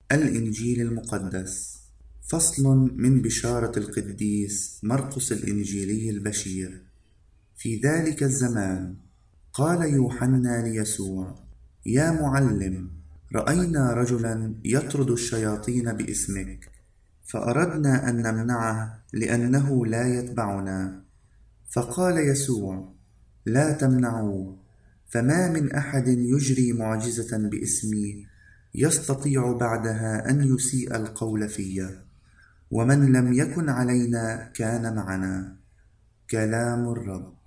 الإنجيل المقدس. فصل من بشارة القديس مرقس الإنجيلي البشير. في ذلك الزمان قال يوحنا ليسوع: يا معلم، رأينا رجلا يطرد الشياطين باسمك، فأردنا أن نمنعه لأنه لا يتبعنا. فقال يسوع: لا تمنعوه، فما من أحد يجري معجزة باسمي يستطيع بعدها أن يسيء القول في، ومن لم يكن علينا كان معنا. كلام الرب.